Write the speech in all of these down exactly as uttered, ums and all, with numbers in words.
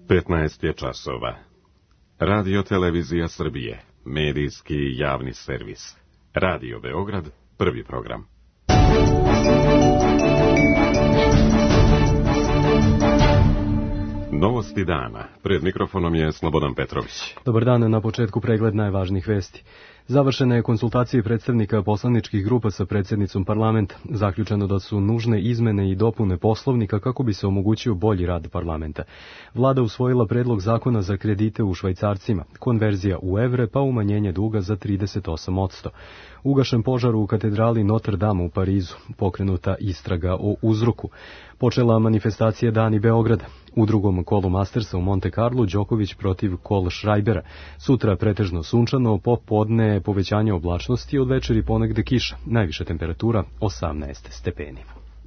petnaest je časova. Radio Televizija Srbije, medijski javni servis. Radio Beograd, prvi program. Novosti dana. Pred mikrofonom je Slobodan Petrović. Dobar dan, na početku pregled najvažnijih vesti. Završene je konsultacije predstavnika poslaničkih grupa sa predsjednicom parlamenta. Zaključeno da su nužne izmene i dopune Poslovnika kako bi se omogućio bolji rad parlamenta. Vlada usvojila predlog zakona za kredite u švajcarcima, konverzija u evre pa umanjenje duga za trideset osam posto. Ugašen požar u katedrali Notre Dame u Parizu, pokrenuta istraga o uzroku. Počela manifestacija Dani Beograda. U drugom kolu Mastersa u Monte Carlo Đoković protiv Cole Schreibera. Sutra pretežno sunčano, popodne povećanje oblačnosti, od večeri ponegde kiša. Najviša temperatura osamnaest stepeni.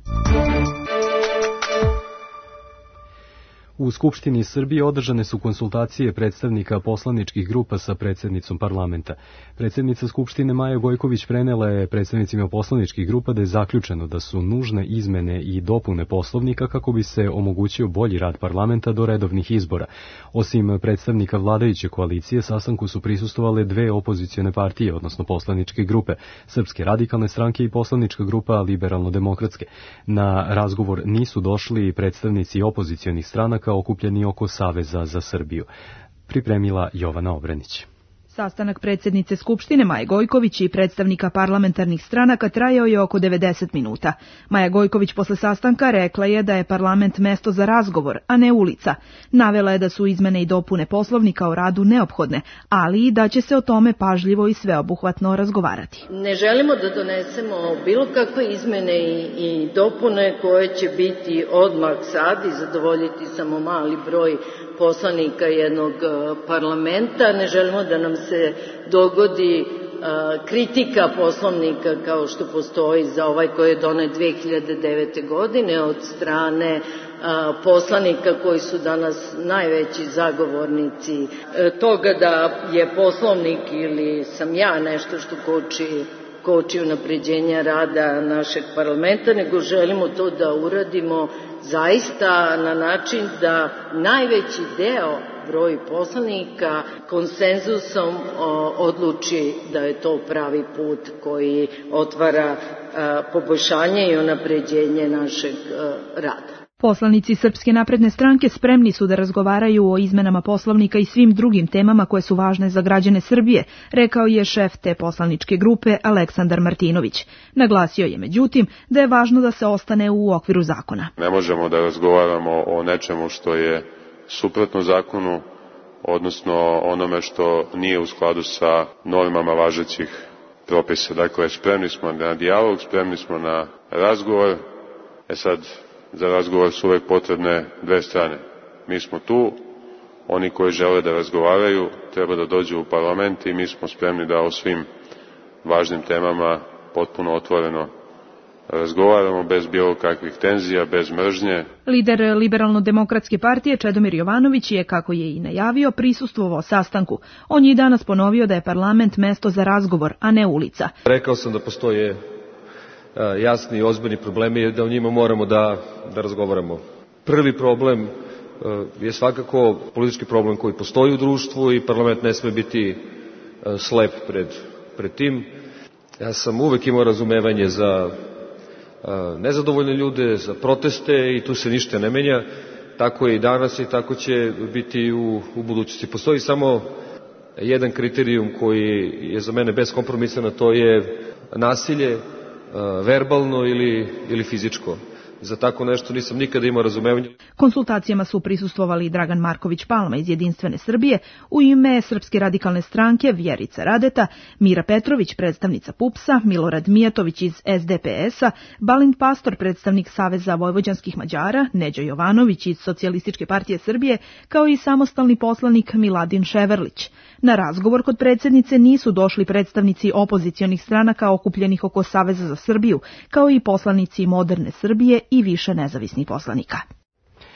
U Skupštini Srbije održane su konsultacije predstavnika poslaničkih grupa sa predsjednicom parlamenta. Predsjednica Skupštine Maja Gojković prenela je predstavnicima poslaničkih grupa da je zaključeno da su nužne izmene i dopune Poslovnika kako bi se omogućio bolji rad parlamenta do redovnih izbora. Osim predstavnika vladajuće koalicije, sastanku su prisustvovale dve opozicione partije, odnosno poslaničke grupe, Srpske radikalne stranke i poslanička grupa Liberalno-demokratske. Na razgovor nisu došli predstavnici opozicionih stranaka okupljeni oko Saveza za Srbiju. Pripremila Jovana Obrenić. Sastanak predsjednice Skupštine Maje Gojković i predstavnika parlamentarnih stranaka trajao je oko devedeset minuta. Maja Gojković posle sastanka rekla je da je parlament mesto za razgovor, a ne ulica. Navela je da su izmene i dopune Poslovnika o radu neophodne, ali i da će se o tome pažljivo i sveobuhvatno razgovarati. Ne želimo da donesemo bilo kakve izmene i, i dopune koje će biti odmah sad i zadovoljiti samo mali broj poslanika jednog parlamenta. Ne želimo da nam se dogodi uh, kritika Poslovnika kao što postoji za ovaj koji je donet dve hiljade devete. godine od strane uh, poslanika koji su danas najveći zagovornici uh, toga da je Poslovnik ili sam ja nešto što koči koči unapređenja rada našeg parlamenta, nego želimo to da uradimo zaista na način da najveći deo broj poslanika konsenzusom o, odluči da je to pravi put koji otvara a, poboljšanje i unapređenje našeg a, rada. Poslanici Srpske napredne stranke spremni su da razgovaraju o izmenama Poslovnika i svim drugim temama koje su važne za građane Srbije, rekao je šef te poslaničke grupe Aleksandar Martinović. Naglasio je međutim da je važno da se ostane u okviru zakona. Ne možemo da razgovaramo o nečemu što je suprotno zakonu, odnosno onome što nije u skladu sa normama važećih propisa. Dakle, spremni smo na dijalog, spremni smo na razgovor. E sad, za razgovor su uvek potrebne dve strane. Mi smo tu, oni koji žele da razgovaraju treba da dođu u parlament i mi smo spremni da o svim važnim temama potpuno otvoreno razgovaramo bez bilo kakvih tenzija, bez mržnje. Lider Liberalno-demokratske partije Čedomir Jovanović je, kako je i najavio, prisustvovao sastanku. On je i danas ponovio da je parlament mesto za razgovor, a ne ulica. Rekao sam da postoje jasni i ozbiljni problemi i da o njima moramo da, da razgovaramo. Prvi problem je svakako politički problem koji postoji u društvu i parlament ne sme biti slep pred, pred tim. Ja sam uvek imao razumevanje za nezadovoljne ljude, za proteste i tu se ništa ne menja. Tako je i danas i tako će biti u, u budućnosti. Postoji samo jedan kriterijum koji je za mene beskompromisan, a to je nasilje, verbalno ili, ili fizičko. Za tako nešto nisam nikada imao razumevanja. Konsultacijama su prisustvovali Dragan Marković Palma iz Jedinstvene Srbije, u ime Srpske radikalne stranke Vjerica Radeta, Mira Petrović, predstavnica PUPS-a, Milorad Mijatović iz S D P S-a, Balint Pastor, predstavnik Saveza vojvođanskih Mađara, Neđo Jovanović iz Socijalističke partije Srbije, kao i samostalni poslanik Miladin Ševerlić. Na razgovor kod predsjednice nisu došli predstavnici opozicionih stranaka okupljenih oko Saveza za Srbiju, kao i poslanici Moderne Srbije i više nezavisnih poslanika.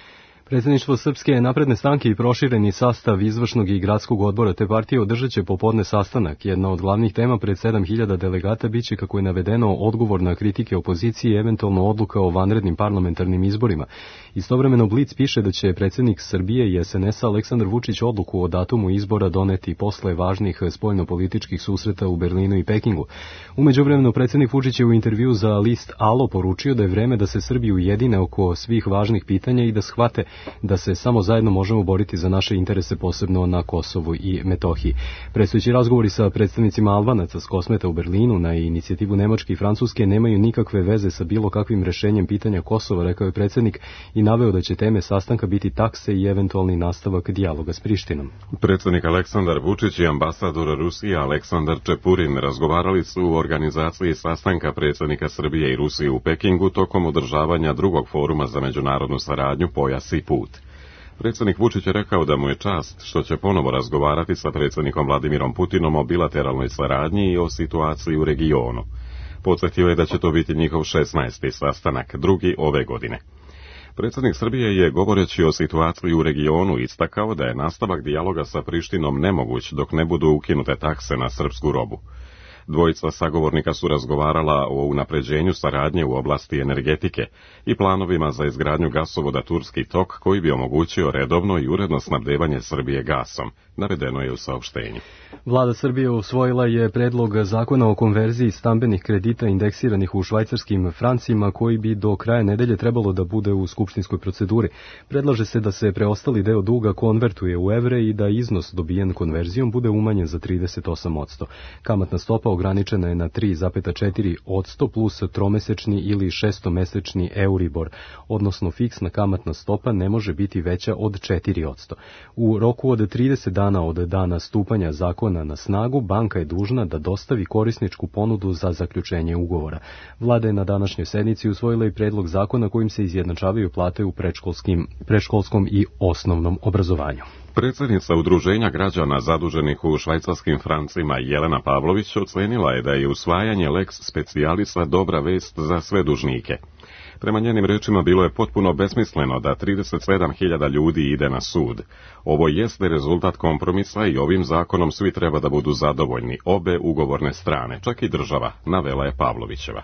Predsjedništvo Srpske napredne stranke i prošireni sastav izvršnog i gradskog odbora te partije održat će popodne sastanak. Jedna od glavnih tema pred sedam hiljada delegata biće, kako je navedeno, odgovor na kritike opozicije i eventualno odluka o vanrednim parlamentarnim izborima. Istovremeno Blic piše da će predsjednik Srbije i S N S-a Aleksandar Vučić odluku o datumu izbora doneti posle važnih spoljnopolitičkih susreta u Berlinu i Pekingu. U međuvremenu predsjednik Vučić je u intervju za list Alo poručio da je vreme da se Srbi ujedine oko svih važnih pitanja i da shvate da se samo zajedno možemo boriti za naše interese, posebno na Kosovu i Metohiji. Predstojeći razgovori sa predstavnicima Albanaca s Kosmeta u Berlinu na inicijativu Nemačke i Francuske nemaju nikakve veze sa bilo kakvim rešenjem pitanja Kosova, rekao je predsjednik i naveo da će teme sastanka biti takse i eventualni nastavak dijaloga s Prištinom. Predsjednik Aleksandar Vučić i ambasador Rusije Aleksandar Čepurin razgovarali su u organizaciji sastanka predsjednika Srbije i Rusije u Pekingu tokom održavanja drugog foruma za međunarodnu saradnju Pojas i put. Predsjednik Vučić je rekao da mu je čast što će ponovo razgovarati sa predsjednikom Vladimirom Putinom o bilateralnoj saradnji i o situaciji u regionu. Podsjetio je da će to biti njihov šesnaesti sastanak, drugi ove godine. Predsjednik Srbije je, govoreći o situaciji u regionu, istakao da je nastavak dijaloga sa Prištinom nemoguć dok ne budu ukinute takse na srpsku robu. Dvojica sagovornika su razgovarala o unapređenju saradnje u oblasti energetike i planovima za izgradnju gasovoda Turski tok koji bi omogućio redovno i uredno snabdevanje Srbije gasom, navedeno je u saopštenju. Vlada Srbije usvojila je predlog zakona o konverziji stambenih kredita indeksiranih u švajcarskim francima koji bi do kraja nedelje trebalo da bude u skupštinskoj proceduri. Predlaže se da se preostali deo duga konvertuje u evre i da iznos dobijen konverzijom bude umanjen za trideset osam posto. Kamatna stopa ograničena je na tri zarez četiri posto plus tromesečni ili šestomesečni Euribor, odnosno fiksna kamatna stopa ne može biti veća od četiri posto. U roku od trideset dana od dana stupanja zakona na snagu, banka je dužna da dostavi korisničku ponudu za zaključenje ugovora. Vlada je na današnjoj sednici usvojila i predlog zakona kojim se izjednačavaju plate u predškolskom i osnovnom obrazovanju. Predsjednica Udruženja građana zaduženih u švajcarskim francima Jelena Pavlović ocenila je da je usvajanje lex specialisa dobra vest za sve dužnike. Prema njenim rečima bilo je potpuno besmisleno da trideset sedam hiljada ljudi ide na sud. Ovo jeste rezultat kompromisa i ovim zakonom svi treba da budu zadovoljni, obe ugovorne strane, čak i država, navela je Pavlovićeva.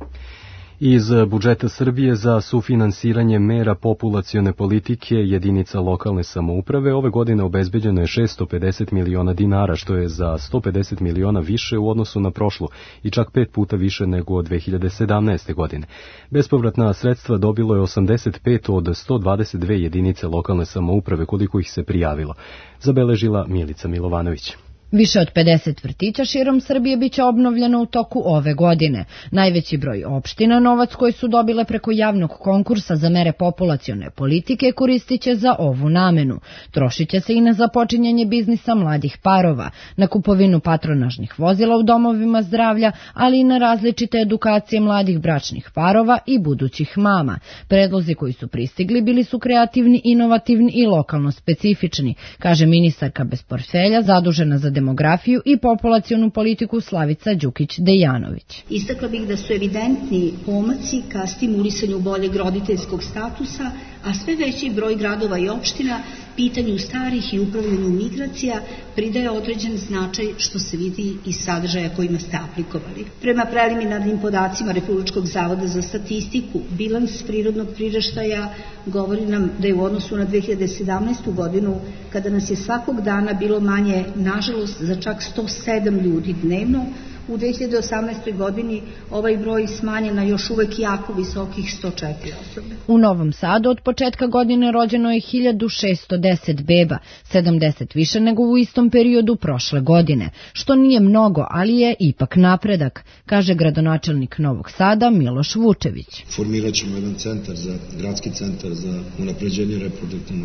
Iz budžeta Srbije za sufinansiranje mera populacione politike jedinica lokalne samouprave ove godine obezbeđeno je šessto pedeset miliona dinara, što je za sto pedeset miliona više u odnosu na prošlu i čak pet puta više nego od dve hiljade sedamnaeste. godine. Bespovratna sredstva dobilo je osamdeset pet od sto dvadeset dve jedinice lokalne samouprave, koliko ih se prijavilo, zabeležila Milica Milovanović. Više od pedeset vrtića širom Srbije biće obnovljeno u toku ove godine. Najveći broj opština novac koji su dobile preko javnog konkursa za mere populacione politike koristit će za ovu namenu. Trošit će se i na započinjanje biznisa mladih parova, na kupovinu patronažnih vozila u domovima zdravlja, ali i na različite edukacije mladih bračnih parova i budućih mama. Predlozi koji su pristigli bili su kreativni, inovativni i lokalno specifični, kaže ministarka bez portfelja zadužena za demografiju i populacionu politiku Slavica Đukić-Dejanović. Istakla bih da su evidentni pomaci ka stimulisanju boljeg roditeljskog statusa, a sve veći broj gradova i opština pitanju starih i upravljanju migracija pridaje određen značaj, što se vidi iz sadržaja kojima ste aplikovali. Prema preliminarnim podacima Republičkog zavoda za statistiku, bilans prirodnog priraštaja govori nam da je u odnosu na dve hiljade sedamnaestu. godinu, kada nas je svakog dana bilo manje, nažalost, za čak sto sedam ljudi dnevno, u dve hiljade osamnaestoj. godini ovaj broj smanjen na još uvek jako visokih sto četiri osobe. U Novom Sadu od početka godine rođeno je hiljadu šessto deset beba, sedamdeset više nego u istom periodu prošle godine, što nije mnogo, ali je ipak napredak, kaže gradonačelnik Novog Sada Miloš Vučević. Formirat ćemo jedan centar, za gradski centar za unapređenje reproduktivnog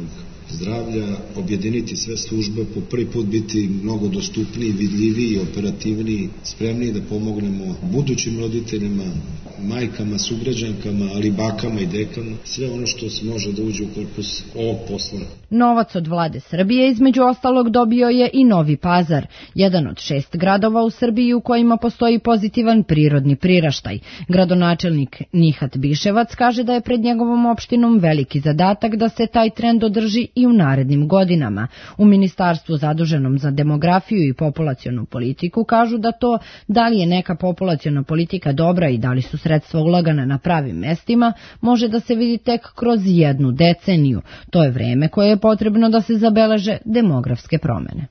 zdravlja, objediniti sve službe, po prvi put biti mnogo dostupniji, vidljiviji, operativniji, spremniji da pomognemo budućim roditeljima, majkama, sugrađankama, ali bakama i dekama, sve ono što se može da uđe u korpus ovog posla. Novac od vlade Srbije između ostalog dobio je i Novi Pazar, jedan od šest gradova u Srbiji u kojima postoji pozitivan prirodni priraštaj. Gradonačelnik Nihat Biševac kaže da je pred njegovom opštinom veliki zadatak da se taj trend održi i u narednim godinama. U ministarstvu zaduženom za demografiju i populacionu politiku kažu da to da li je neka populaciona politika dobra i da li su sredstva ulagana na pravim mestima može da se vidi tek kroz jednu deceniju. To je vreme koje je potrebno da se zabeleže demografske promene.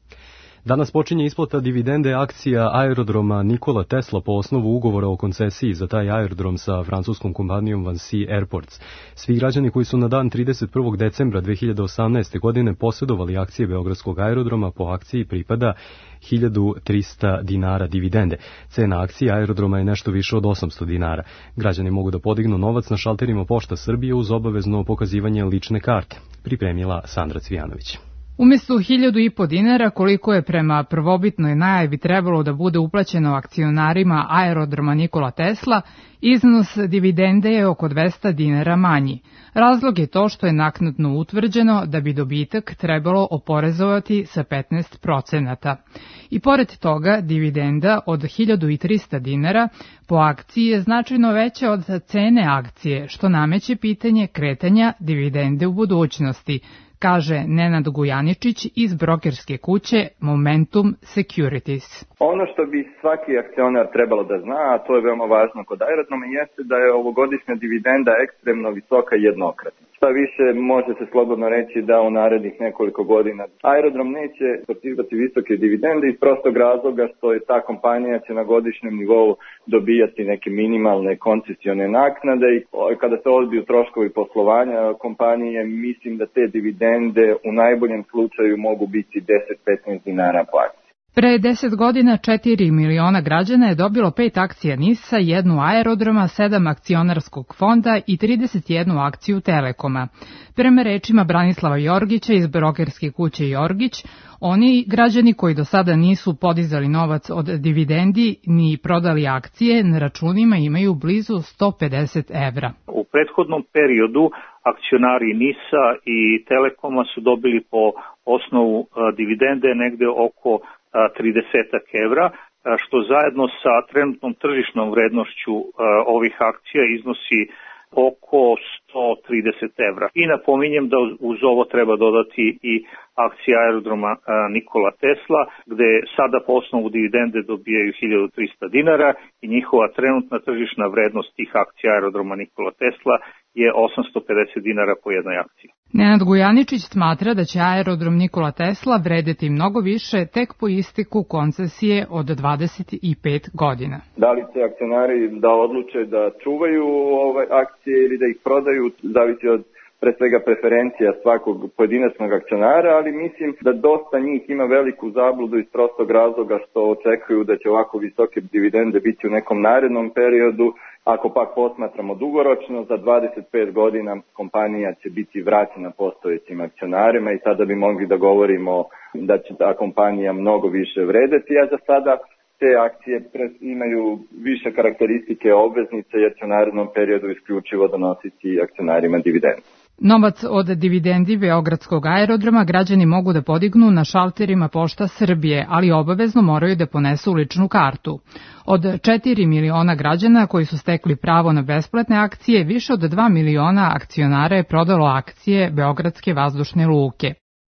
Danas počinje isplata dividende akcija aerodroma Nikola Tesla po osnovu ugovora o koncesiji za taj aerodrom sa francuskom kompanijom Vancy Airports. Svi građani koji su na dan trideset prvog decembra dve hiljade osamnaeste. godine posjedovali akcije Beogradskog aerodroma po akciji pripada hiljadu trista dinara dividende. Cena akcije aerodroma je nešto više od osamsto dinara. Građani mogu da podignu novac na šalterima Pošta Srbije uz obavezno pokazivanje lične karte. Pripremila Sandra Cvijanović. Umjesto hiljadu i po dinara, koliko je prema prvobitnoj najavi trebalo da bude uplaćeno akcionarima aerodroma Nikola Tesla, iznos dividende je oko dvesta dinara manji. Razlog je to što je naknadno utvrđeno da bi dobitak trebalo oporezovati sa petnaest procenata. I pored toga, dividenda od hiljadu trista dinara po akciji je značajno veća od cene akcije, što nameće pitanje kretanja dividende u budućnosti, kaže Nenad Gujaničić iz brokerske kuće Momentum Securities. Ono što bi svaki akcionar trebalo da zna, a to je veoma važno kod aerodroma, jeste da je ovogodišnja dividenda ekstremno visoka i jednokratna. Šta više, može se slobodno reći da u narednih nekoliko godina aerodrom neće isplaćivati visoke dividende iz prostog razloga što je ta kompanija će na godišnjem nivou dobijati neke minimalne koncesione naknade i kada se odbiju troškovi poslovanja kompanije, mislim da te dividende u najboljem slučaju mogu biti deset do petnaest dinara po akciji. Pre deset godina četiri miliona građana je dobilo pet akcija NIS-a, jednu aerodroma, sedam akcionarskog fonda i trideset jednu akciju Telekoma. Prema rečima Branislava Jorgića iz brokerske kuće Jorgić, oni građani koji do sada nisu podizali novac od dividendi ni prodali akcije na računima imaju blizu sto pedeset evra. U prethodnom periodu akcionari NIS-a i Telekoma su dobili po osnovu dividende negde oko trideset evra, što zajedno sa trenutnom tržišnom vrednošću ovih akcija iznosi oko sto trideset evra. I napominjem da uz ovo treba dodati i akcije aerodroma Nikola Tesla, gde sada po osnovu dividende dobijaju hiljadu trista dinara i njihova trenutna tržišna vrednost tih akcija aerodroma Nikola Tesla je osamsto pedeset dinara po jednoj akciji. Nenad Gujaničić smatra da će aerodrom Nikola Tesla vredeti mnogo više tek po isteku koncesije od dvadeset pet godina. Da li će akcionari da odluče da čuvaju ove akcije ili da ih prodaju, zavisi od pre svega preferencija svakog pojedinačnog akcionara, ali mislim da dosta njih ima veliku zabludu iz prostog razloga što očekuju da će ovako visoke dividende biti u nekom narednom periodu. Ako pak posmatramo dugoročno, za dvadeset pet godina kompanija će biti vraćena postojećim akcionarima i tada bi mogli da govorimo da će ta kompanija mnogo više vredeti, a za sada te akcije imaju više karakteristike obveznice jer će u narednom periodu isključivo donositi akcionarima dividendu. Novac od dividendi Beogradskog aerodroma građani mogu da podignu na šalterima Pošta Srbije, ali obavezno moraju da ponesu ličnu kartu. Od četiri miliona građana koji su stekli pravo na besplatne akcije, više od dva miliona akcionara je prodalo akcije Beogradske vazdušne luke.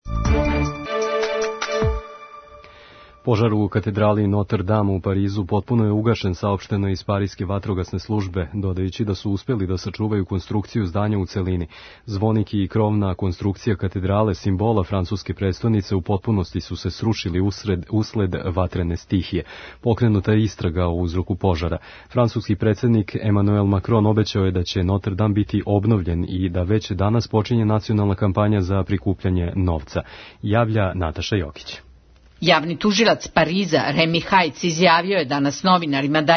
Požar u katedrali Notre Dame u Parizu potpuno je ugašen, saopšteno iz Pariske vatrogasne službe, dodajući da su uspeli da sačuvaju konstrukciju zdanja u celini. Zvonik i krovna konstrukcija katedrale, simbola francuske prestonice, u potpunosti su se srušili usred, usled vatrene stihije. Pokrenuta je istraga o uzroku požara. Francuski predsjednik Emmanuel Macron obećao je da će Notre Dame biti obnovljen i da već danas počinje nacionalna kampanja za prikupljanje novca. Javlja Nataša Jokić. Javni tužilac Pariza Remi Hajc izjavio je danas novinarima da je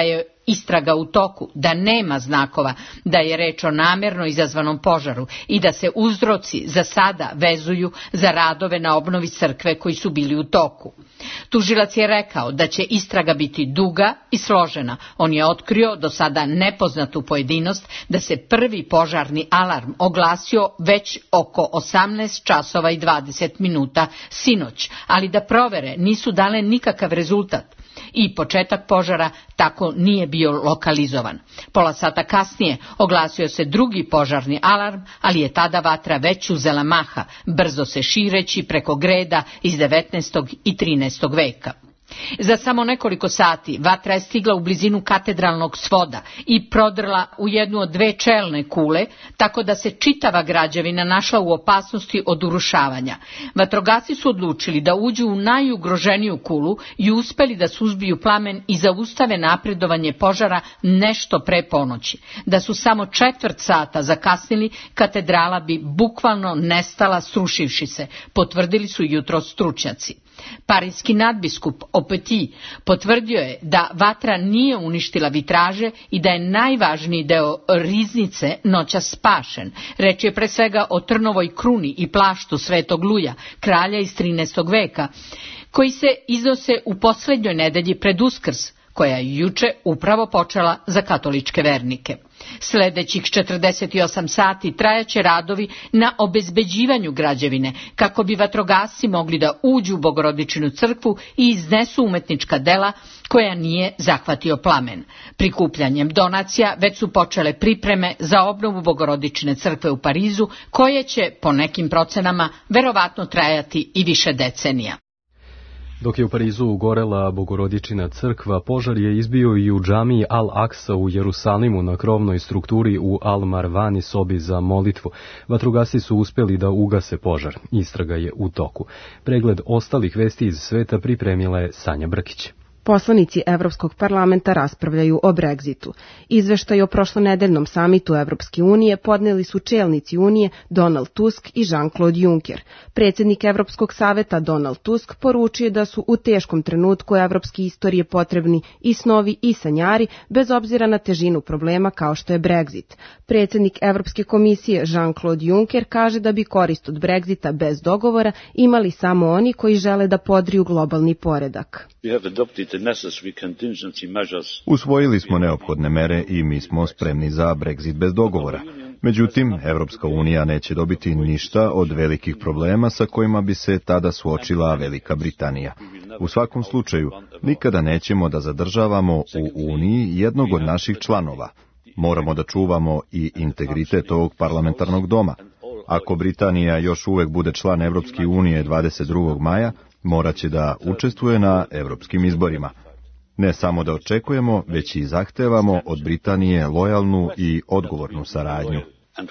istraga u toku, da nema znakova da je reč o namerno izazvanom požaru i da se uzroci za sada vezuju za radove na obnovi crkve koji su bili u toku. Tužilac je rekao da će istraga biti duga i složena. On je otkrio do sada nepoznatu pojedinost da se prvi požarni alarm oglasio već oko osamnaest časova i dvadeset minuta sinoć, ali da provere nisu dale nikakav rezultat i početak požara tako nije bio lokalizovan. Pola sata kasnije oglasio se drugi požarni alarm, ali je tada vatra već uzela maha, brzo se šireći preko greda iz devetnaestog i trinaestog veka. Za samo nekoliko sati vatra je stigla u blizinu katedralnog svoda i prodrla u jednu od dve čelne kule, tako da se čitava građevina našla u opasnosti od urušavanja. Vatrogasci su odlučili da uđu u najugroženiju kulu i uspeli da suzbiju plamen i zaustave napredovanje požara nešto pre ponoći. Da su samo četvrt sata zakasnili, katedrala bi bukvalno nestala srušivši se, potvrdili su jutros stručnjaci. Parijski nadbiskup Opeti potvrdio je da vatra nije uništila vitraže i da je najvažniji deo riznice noćas spašen. Reč je pre svega o trnovoj kruni i plaštu Svetog Luja, kralja iz trinaestog veka, koji se iznose u poslednjoj nedelji pred Uskrs, koja je juče upravo počela za katoličke vernike. Sledećih četrdeset osam sati trajaće radovi na obezbeđivanju građevine, kako bi vatrogasci mogli da uđu u Bogorodičinu crkvu i iznesu umetnička dela koja nije zahvatio plamen. Prikupljanjem donacija već su počele pripreme za obnovu Bogorodičine crkve u Parizu, koje će, po nekim procenama, verovatno trajati i više decenija. Dok je u Parizu ugorela Bogorodičina crkva, požar je izbio i u džamiji Al-Aksa u Jerusalimu na krovnoj strukturi u Al-Marvani sobi za molitvu. Vatrogasci su uspeli da ugase požar. Istraga je u toku. Pregled ostalih vesti iz sveta pripremila je Sanja Brkić. Poslanici Evropskog parlamenta raspravljaju o Brexitu. Izveštaj o prošlonedeljnom samitu Evropske unije podneli su čelnici Unije Donald Tusk i Jean-Claude Juncker. Predsjednik Evropskog saveta Donald Tusk poručio da su u teškom trenutku evropske istorije potrebni i snovi i sanjari, bez obzira na težinu problema kao što je Brexit. Predsjednik Evropske komisije Jean-Claude Juncker kaže da bi korist od Brexita bez dogovora imali samo oni koji žele da podriju globalni poredak. Usvojili smo neophodne mere i mi smo spremni za Brexit bez dogovora. Međutim, Evropska unija neće dobiti ništa od velikih problema sa kojima bi se tada suočila Velika Britanija. U svakom slučaju, nikada nećemo da zadržavamo u Uniji jednog od naših članova. Moramo da čuvamo i integritet ovog parlamentarnog doma. Ako Britanija još uvek bude član Evropske unije dvadeset drugog maja, morat će da učestvuje na evropskim izborima. Ne samo da očekujemo, već i zahtevamo od Britanije lojalnu i odgovornu saradnju.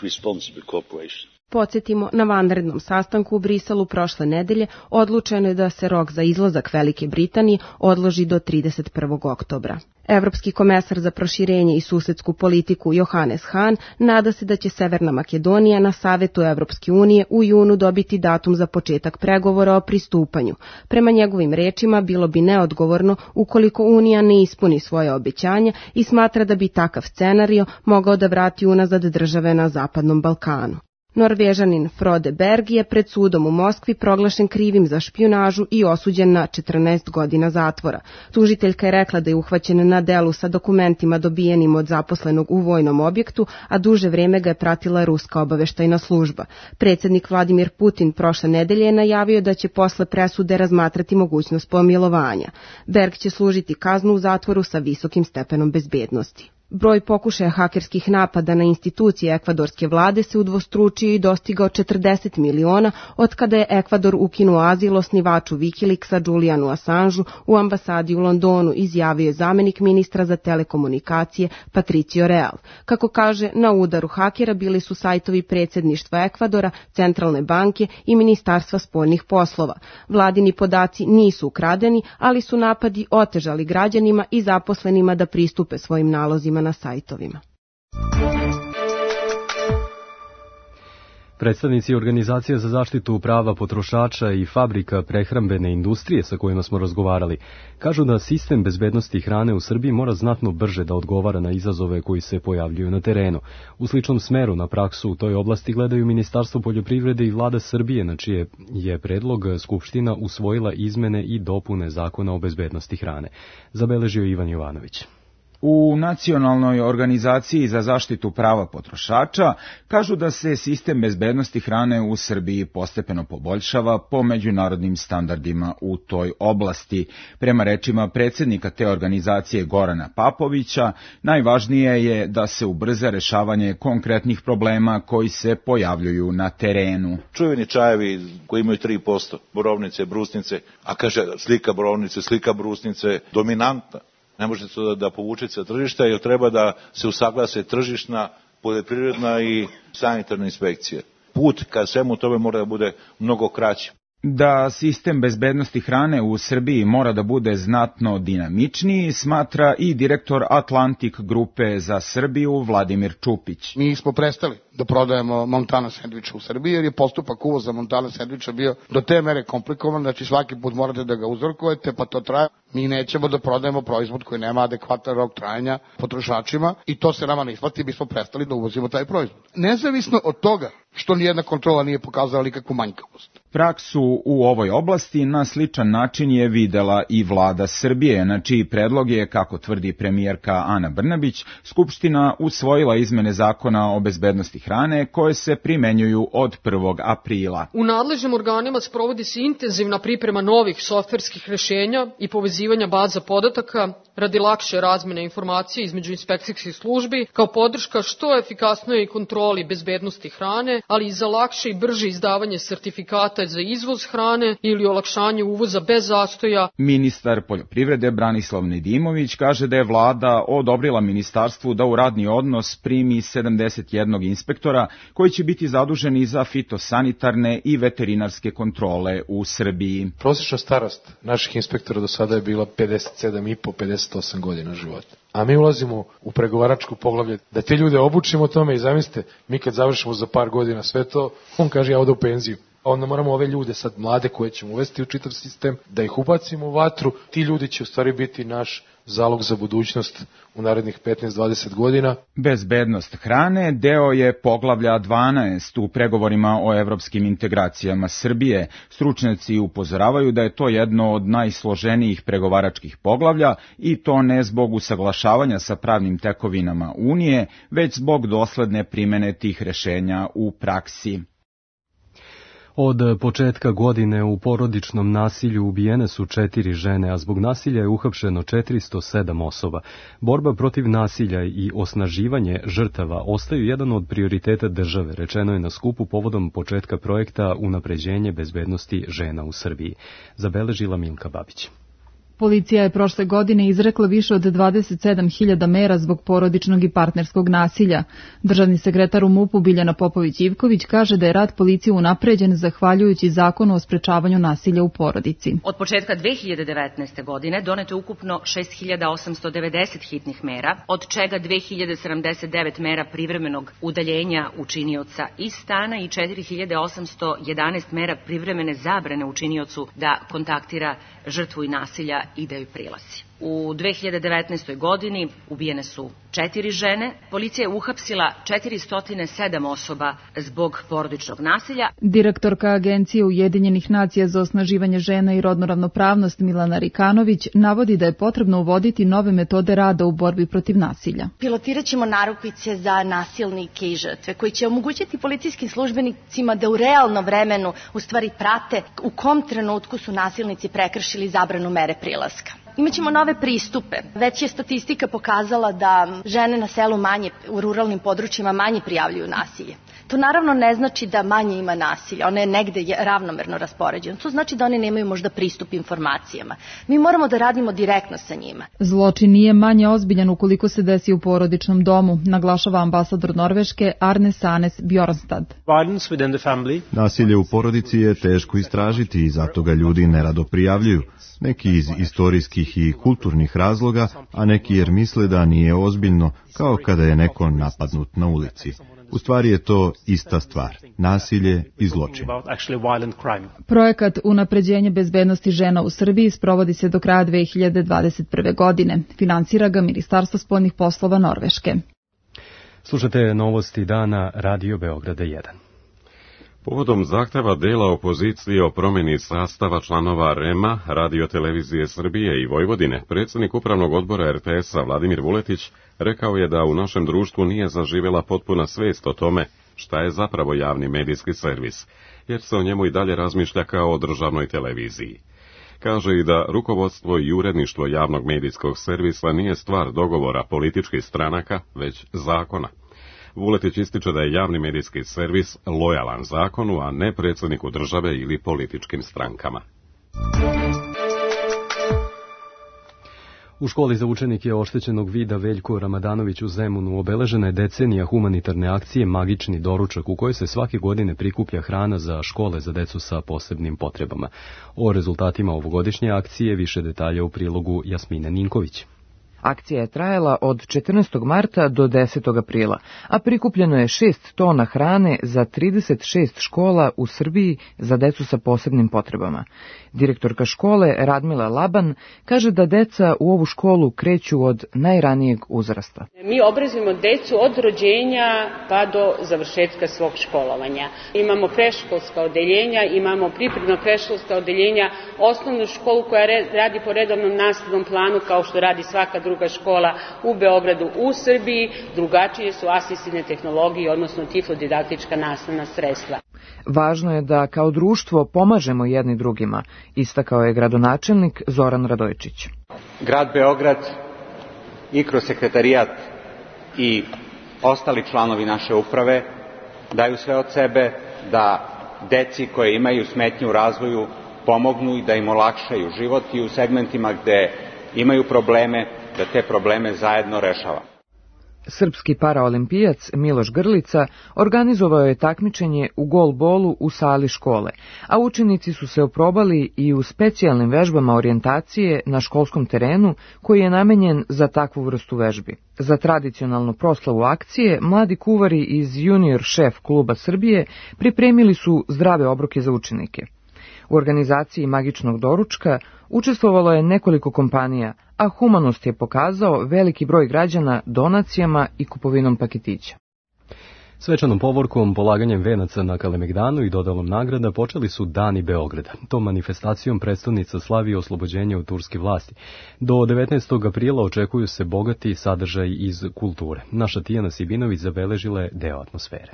Podsjetimo, na vanrednom sastanku u Briselu prošle nedelje odlučeno je da se rok za izlazak Velike Britanije odloži do trideset prvog oktobra. Evropski komesar za proširenje i susedsku politiku Johannes Hahn nada se da će Severna Makedonija na Savetu Evropske unije u junu dobiti datum za početak pregovora o pristupanju. Prema njegovim rečima, bilo bi neodgovorno ukoliko Unija ne ispuni svoje obećanja i smatra da bi takav scenario mogao da vrati unazad države na Zapadnom Balkanu. Norvežanin Frode Berg je pred sudom u Moskvi proglašen krivim za špijunažu i osuđen na četrnaest godina zatvora. Tužiteljka je rekla da je uhvaćen na delu sa dokumentima dobijenim od zaposlenog u vojnom objektu, a duže vreme ga je pratila ruska obaveštajna služba. Predsjednik Vladimir Putin prošle nedelje je najavio da će posle presude razmatrati mogućnost pomilovanja. Berg će služiti kaznu u zatvoru sa visokim stepenom bezbednosti. Broj pokušaja hakerskih napada na institucije ekvadorske vlade se udvostručio i dostigao četrdeset miliona od kada je Ekvador ukinuo azil osnivaču Wikileaksa Julianu Assangeu u ambasadi u Londonu, izjavio je zamenik ministra za telekomunikacije Patricio Real. Kako kaže, na udaru hakera bili su sajtovi predsjedništva Ekvadora, Centralne banke i Ministarstva spoljnih poslova. Vladini podaci nisu ukradeni, ali su napadi otežali građanima i zaposlenima da pristupe svojim nalozima na sajtovima. Predstavnici Organizacije za zaštitu prava potrošača i fabrika prehrambene industrije sa kojima smo razgovarali kažu da sistem bezbednosti hrane u Srbiji mora znatno brže da odgovara na izazove koji se pojavljuju na terenu. U sličnom smeru na praksu u toj oblasti gledaju Ministarstvo poljoprivrede i Vlada Srbije, na čije je predlog Skupština usvojila izmene i dopune Zakona o bezbednosti hrane. Zabeležio Ivan Jovanović. U Nacionalnoj organizaciji za zaštitu prava potrošača kažu da se sistem bezbednosti hrane u Srbiji postepeno poboljšava po međunarodnim standardima u toj oblasti. Prema rečima predsjednika te organizacije Gorana Papovića, najvažnije je da se ubrza rešavanje konkretnih problema koji se pojavljuju na terenu. Čuveni čajevi koji imaju tri posto, borovnice, brusnice, a kaže slika borovnice, slika brusnice, dominantna. Ne možete to da, da povučete sa tržišta, jer treba da se usaglase tržišna, poljoprivredna i sanitarna inspekcija. Put ka svemu tome mora da bude mnogo kraći. Da sistem bezbednosti hrane u Srbiji mora da bude znatno dinamičniji, smatra i direktor Atlantik grupe za Srbiju Vladimir Čupić. Mi smo prestali da prodajemo Montana sendviče u Srbiji, jer je postupak uvoza Montana sendviča bio do te mere komplikovan, znači svaki put morate da ga uzorkujete, pa to traje. Mi nećemo da prodajemo proizvod koji nema adekvatan rok trajanja potrošačima i to se nama ne isplati, mi smo prestali da uvozimo taj proizvod. Nezavisno od toga što nijedna kontrola nije pokazala nikakvu manjkavost. Praksu u ovoj oblasti na sličan način je videla i Vlada Srbije, na čiji predlog je, kako tvrdi premijerka Ana Brnabić, Skupština usvojila izmene Zakona o bezbednosti hrane koje se primenjuju od prvog aprila. U nadležnim organima sprovodi se intenzivna priprema novih softverskih rešenja i povezivanja baza podataka radi lakše razmene informacije između inspekcijskih službi kao podrška što efikasnoj kontroli bezbednosti hrane, ali i za lakše i brže izdavanje sertifikata za izvoz hrane ili olakšanje uvoza bez zastoja. Ministar poljoprivrede Branislav Nedimović kaže da je vlada odobrila ministarstvu da u radni odnos primi sedamdeset jedan inspektora koji će biti zaduženi za fitosanitarne i veterinarske kontrole u Srbiji. Prosječna starost naših inspektora do sada je bila pedeset sedam i po do pedeset osam godina života. A mi ulazimo u pregovaračku poglavlje da te ljude obučimo tome i zamislite, mi kad završimo za par godina sve to, on kaže ja odu u penziju. Onda moramo ove ljude sad mlade koje ćemo uvesti u čitav sistem, da ih ubacimo u vatru. Ti ljudi će u stvari biti naš zalog za budućnost u narednih petnaest do dvadeset godina. Bezbednost hrane deo je poglavlja dvanaest u pregovorima o evropskim integracijama Srbije. Stručnjaci upozoravaju da je to jedno od najsloženijih pregovaračkih poglavlja i to ne zbog usaglašavanja sa pravnim tekovinama Unije, već zbog dosledne primene tih rešenja u praksi. Od početka godine u porodičnom nasilju ubijene su četiri žene, a zbog nasilja je uhapšeno četiristo sedam osoba. Borba protiv nasilja i osnaživanje žrtava ostaju jedan od prioriteta države, rečeno je na skupu povodom početka projekta Unapređenje bezbednosti žena u Srbiji. Zabeležila Milka Babić. Policija je prošle godine izrekla više od dvadeset sedam hiljada mera zbog porodičnog i partnerskog nasilja. Državni sekretar u MUP-u Biljana Popović-Ivković kaže da je rad policije unapređen zahvaljujući zakonu o sprečavanju nasilja u porodici. Od početka dve hiljade devetnaeste. godine doneto je ukupno šest hiljada osamsto devedeset hitnih mera, od čega dve hiljade sedamdeset devet mera privremenog udaljenja učinioca iz stana i četiri hiljade osamsto jedanaest mera privremene zabrane učiniocu da kontaktira žrtvu i nasilja i da joj prilazi. U dve hiljade devetnaestoj. godini ubijene su četiri žene. Policija je uhapsila četiristo sedam osoba zbog porodičnog nasilja. Direktorka Agencije Ujedinjenih nacija za osnaživanje žena i rodnu ravnopravnost Milana Rikanović navodi da je potrebno uvoditi nove metode rada u borbi protiv nasilja. Pilotirat ćemo narukvice za nasilnike i žrtve koji će omogućiti policijskim službenicima da u realnom vremenu u stvari prate u kom trenutku su nasilnici prekršili zabranu mere prilaska. Imaćemo nove pristupe. Već je statistika pokazala da žene na selu manje, u ruralnim područjima manje prijavljuju nasilje. To naravno ne znači da manje ima nasilja, one je negde ravnomerno raspoređeno. To znači da one nemaju možda pristup informacijama. Mi moramo da radimo direktno sa njima. Zločin nije manje ozbiljan ukoliko se desi u porodičnom domu, naglašava ambasador Norveške Arne Sanes Bjornstad. Nasilje u porodici je teško istražiti i zato ga ljudi nerado prijavljuju. Neki iz istorijskih i kulturnih razloga, a neki jer misle da nije ozbiljno, kao kada je neko napadnut na ulici. U stvari je to ista stvar, nasilje i zločin. Projekat Unapređenje bezbednosti žena u Srbiji sprovodi se do kraja dve hiljade dvadeset prve. godine. Finansira ga Ministarstvo spoljnih poslova Norveške. Slušate novosti dana Radio Beograda jedan. Povodom zahteva dela opozicije o promjeni sastava članova R E M-a, Radio-televizije Srbije i Vojvodine, predsjednik Upravnog odbora R T S-a Vladimir Vuletić rekao je da u našem društvu nije zaživjela potpuna svijest o tome šta je zapravo javni medijski servis, jer se o njemu i dalje razmišlja kao o državnoj televiziji. Kaže i da rukovodstvo i uredništvo javnog medijskog servisa nije stvar dogovora političkih stranaka, već zakona. Vuletić ističe da je javni medijski servis lojalan zakonu, a ne predsjedniku države ili političkim strankama. U školi za učenike oštećenog vida Veljko Ramadanović u Zemunu obeležena je decenija humanitarne akcije Magični doručak, u kojoj se svake godine prikuplja hrana za škole za decu sa posebnim potrebama. O rezultatima ovogodišnje akcije više detalja u prilogu Jasmine Ninković. Akcija je trajala od četrnaestog marta do desetog aprila, a prikupljeno je šest tona hrane za trideset šest škola u Srbiji za decu sa posebnim potrebama. Direktorka škole Radmila Laban kaže da deca u ovu školu kreću od najranijeg uzrasta. Mi obrazujemo decu od rođenja pa do završetka svog školovanja. Imamo predškolska odeljenja, imamo pripremno predškolska odeljenja, osnovnu školu koja radi po redovnom nastavnom planu kao što radi svaka druga škola u Beogradu, u Srbiji. Drugačije su asistivne tehnologije, odnosno tiflodidaktička nastavna sredstva. Važno je da kao društvo pomažemo jedni drugima, istakao je gradonačelnik Zoran Radojčić. Grad Beograd i kroz sekretarijat i ostali članovi naše uprave daju sve od sebe da deci koje imaju smetnje u razvoju pomognu i da im olakšaju život i u segmentima gde imaju probleme, da te probleme zajedno rešava. Srpski paraolimpijac Miloš Grlica organizovao je takmičenje u golbolu u sali škole, a učenici su se oprobali i u specijalnim vežbama orijentacije na školskom terenu koji je namenjen za takvu vrstu vežbi. Za tradicionalnu proslavu akcije mladi kuvari iz Junior šef kluba Srbije pripremili su zdrave obroke za učenike. U organizaciji Magičnog doručka učestvovalo je nekoliko kompanija, a Humanost je pokazao veliki broj građana donacijama i kupovinom paketića. Svečanom povorkom, polaganjem venaca na Kalemegdanu i dodalom nagrada počeli su Dani Beograda. Tom manifestacijom predstavnica slavi oslobođenje od turske vlasti. Do devetnaestog aprila očekuju se bogati sadržaj iz kulture. Naša Tijana Sibinović zabeležila je deo atmosfere.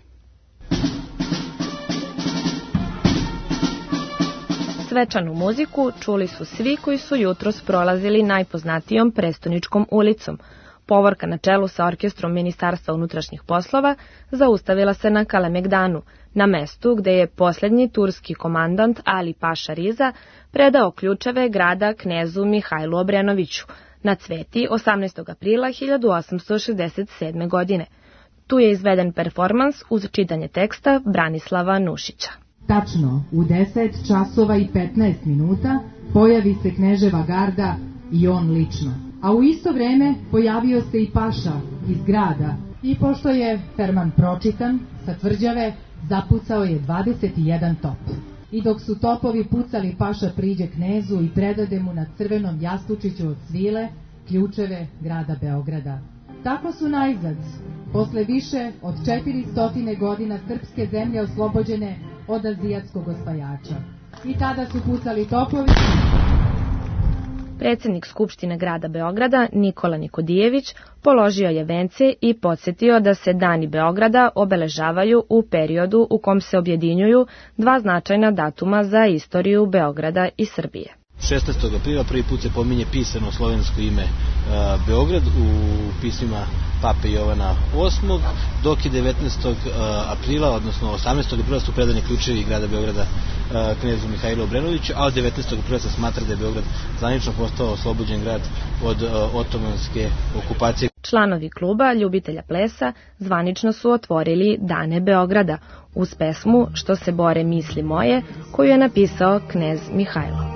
Svečanu muziku čuli su svi koji su jutros prolazili najpoznatijom prestoničkom ulicom. Povorka na čelu sa orkestrom Ministarstva unutrašnjih poslova zaustavila se na Kalemegdanu, na mestu gde je posljednji turski komandant Ali Paša Riza predao ključeve grada knezu Mihajlu Obrenoviću na Cveti osamnaestog aprila hiljadu osamsto šezdeset sedme. godine. Tu je izveden performans uz čitanje teksta Branislava Nušića. Tačno u deset časova i petnaest minuta pojavi se kneževa garda i on lično. A u isto vreme pojavio se i paša iz grada i pošto je ferman pročitan, sa tvrđave zapucao je dvadeset jedan top. I dok su topovi pucali, paša priđe knezu i predade mu na crvenom jastučiću od svile ključeve grada Beograda. Tako su najzad, posle više od četiristo godina srpske zemlje oslobođene od azijatskog osvajača. I tada su pucali topovi. Predsjednik Skupštine grada Beograda Nikola Nikodijević položio je vence i podsjetio da se Dani Beograda obeležavaju u periodu u kom se objedinjuju dva značajna datuma za istoriju Beograda i Srbije. šesnaestog aprila prvi put se pominje pisano slovensko ime e, Beograd u pismima Pape Jovana osmog, dok je devetnaestog aprila, odnosno osamnaestog aprila su predani ključevi grada Beograda e, knezu Mihajlu Obrenoviću, a od devetnaestog aprila se smatra da je Beograd zvanično postao oslobođen grad od e, otomanske okupacije. Članovi kluba ljubitelja plesa zvanično su otvorili Dane Beograda uz pesmu Što se bore misli moje, koju je napisao knez Mihajlo.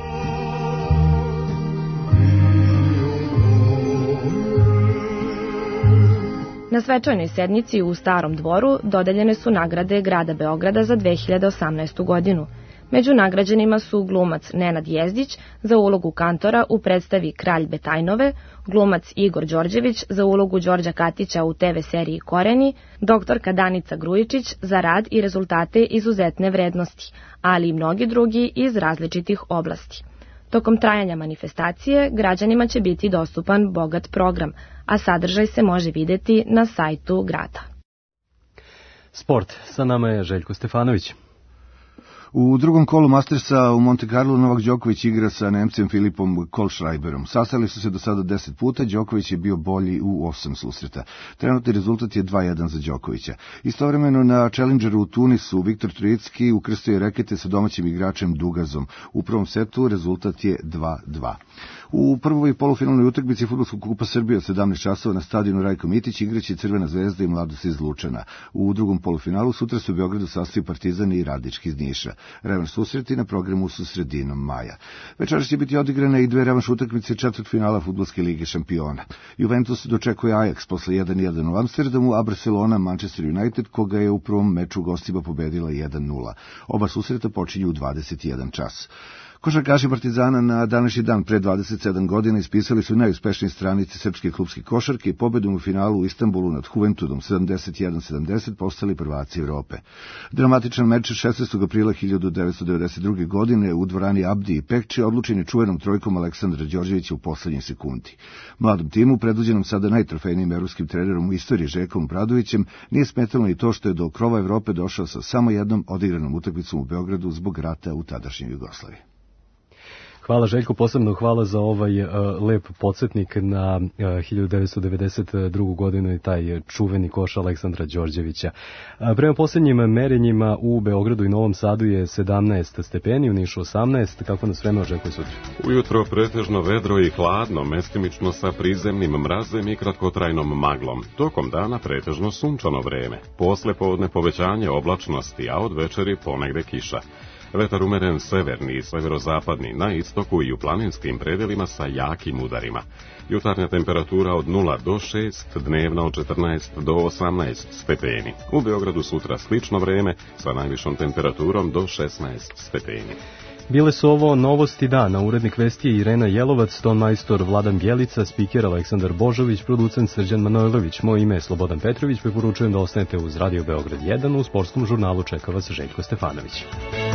Na svečanoj sednici u Starom dvoru dodeljene su nagrade grada Beograda za dve hiljade osamnaestu godinu. Među nagrađenima su glumac Nenad Jezdić za ulogu kantora u predstavi Kralj Betajnove, glumac Igor Đorđević za ulogu Đorđa Katića u te ve seriji Koreni, doktorka Danica Grujičić za rad i rezultate izuzetne vrednosti, ali i mnogi drugi iz različitih oblasti. Tokom trajanja manifestacije građanima će biti dostupan bogat program, a sadržaj se može videti na sajtu grada. Sport. Sa nama je Željko Stefanović. U drugom kolu Mastersa u Monte Carlo Novak Đoković igra sa Nemcem Filipom Kohlschreiberom. Sastali su se do sada deset puta, Đoković je bio bolji u osam susreta. Trenutni rezultat je dva jedan za Đokovića. Istovremeno na Challengeru u Tunisu Viktor Trojicki ukrstio je rekete sa domaćim igračem Dugazom. U prvom setu rezultat je dva dva. U prvoj polufinalnoj utakmici Fudbalskog kupa Srbije od sedamnaest časova na stadionu Rajko Mitić igraće Crvena zvezda i Mladost iz Lučana. U drugom polufinalu sutra se u Beogradu sastaju Partizan i Radnički iz Niša. Revanš susreti na programu su sredinom maja. Večeras će biti odigrane i dve revanš utakmice četvrtfinala Fudbalske lige šampiona. Juventus dočekuje Ajax posle jedan jedan u Amsterdamu, a Barcelona Manchester United, koga je u prvom meču gostima pobedila jedan nula. Oba susreta počinju u dvadeset jedan čas. Košarkaši Partizana na današnji dan pre dvadeset sedam godina ispisali su najuspešnije stranice srpske klubske košarke i pobedom u finalu u Istanbulu nad Juventudom sedamdeset jedan sedamdeset postali prvaci Evrope. Dramatičan meč šesnaestog aprila hiljadu devetsto devedeset druge. godine u dvorani Abdi i Pekči odlučen je čuvenom trojkom Aleksandra Đorđevića u poslednjoj sekundi. Mladom timu, predvođenom sada najtrofejnijim evropskim trenerom u istoriji Željkom Obradovićem, nije smetalo ni to što je do krova Evrope došao sa samo jednom odigranom utakmicom u Beogradu zbog rata u tadašnjoj Jugoslaviji. Hvala Željko, posebno hvala za ovaj uh, lep podsjetnik na uh, hiljadu devetsto devedeset drugu. godinu i taj čuveni koš Aleksandra Đorđevića. Uh, prema posljednjim merenjima u Beogradu i Novom Sadu je sedamnaest stepeni, u Nišu osamnaest. Kako nas vreme očekuje sutra? Ujutro pretežno vedro i hladno, mestimično sa prizemnim mrazem i kratkotrajnom maglom. Tokom dana pretežno sunčano vreme. Posle podne povećanje oblačnosti, a od večeri ponegde kiša. Vetar umeren severni i severozapadni, na istoku i u planinskim predelima sa jakim udarima. Jutarnja temperatura od nula do šest, dnevna od četrnaest do osamnaest stepeni. U Beogradu sutra slično vreme sa najvišom temperaturom do šesnaest stepeni. Bile su ovo novosti dana. Urednik vesti Irena Jelovac, ton majstor Vladan Bjelica, spiker Aleksandar Božović, producent Srđan Manojlović. Moje ime je Slobodan Petrović, preporučujem da ostanete uz Radio Beograd jedan. U sportskom žurnalu čeka vas Željko Stefanović.